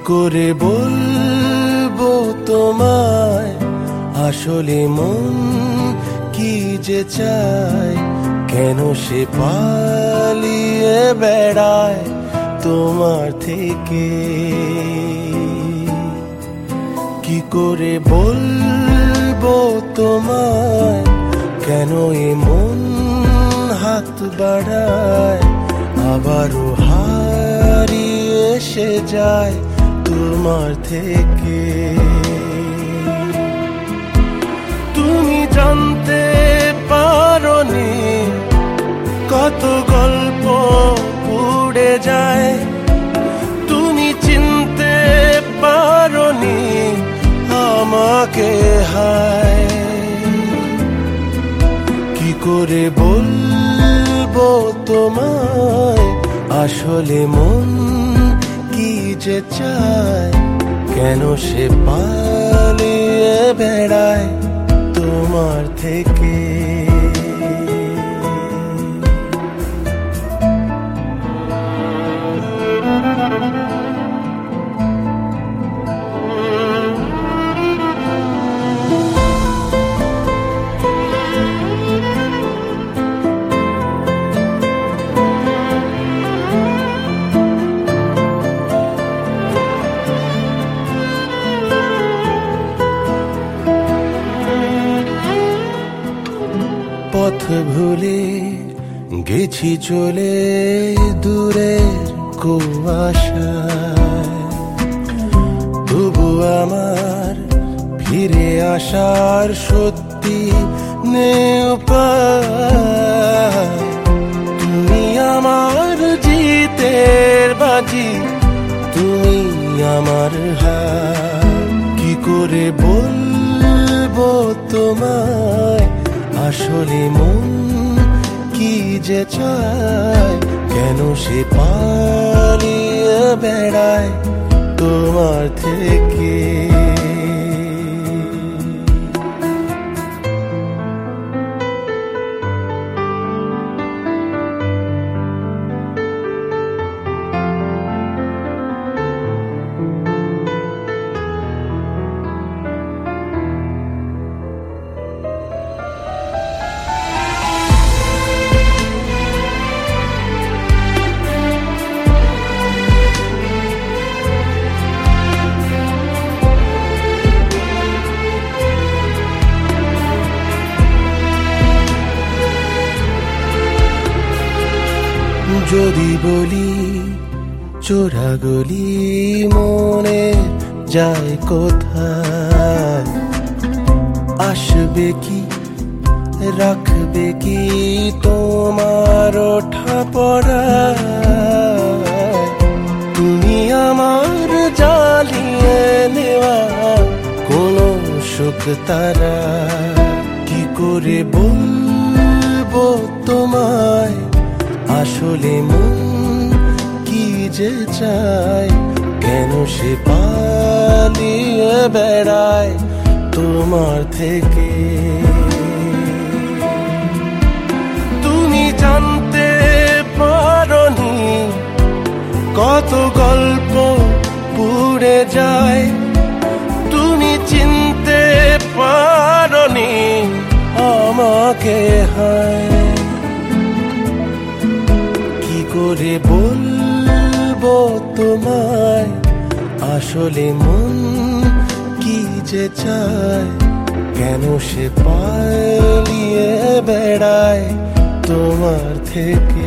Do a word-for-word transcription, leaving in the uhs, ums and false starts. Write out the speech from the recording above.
করে বলবো তোমায় আসলে মন কি যে চায়, কেন সে পালিয়ে বেড়ায় তোমার থেকে। কি করে বলবো তোমায় কেন এ মন হাত বাড়ায়, আবারও হারিয়ে এসে যায় তোমার থেকে। তুমি জানতে পারোনি কত গল্প উড়ে যায়, তুমি চিনতে পারোনি আমাকে হায়। কি করে বলবো তোমায় আসলে মন কি যে চায়, কেন সে পালিয়ে বেড়ায় তোমার থেকে। পথ ভুলে গেছি চলে দূরের কুয়াশায়, তবু আমার ফিরে আসার সত্যি নেই উপায়। তুমি আমার জিতের বাজি, তুমি আমার হার। কি করে বলবো তোমায় আসলে মন কি যে চায়, কেন সে পালিয়ে বেড়ায় তোমার থেকে। যদি বলি চোরা গলি মনে যায় কোথায়, আসবে কি রাখবে কি তোমার ওঠা পড়া। তুমি আমার জ্বালিয়ে নেওয়া কোনো সুখ তারা। কি করে বলবো তোমায় আসলে মন কি যে চায়, কেন সে পালিয়ে বেড়ায় তোমার থেকে। তুমি জানতে পারোনি কত গল্প পুড়ে যায়, তুমি চিনতে পারোনি আমাকে হায়। কি করে বলবো তোমায় আসলে মন কি যে চায়, কেন সে পালিয়ে বেড়ায় তোমার থেকে।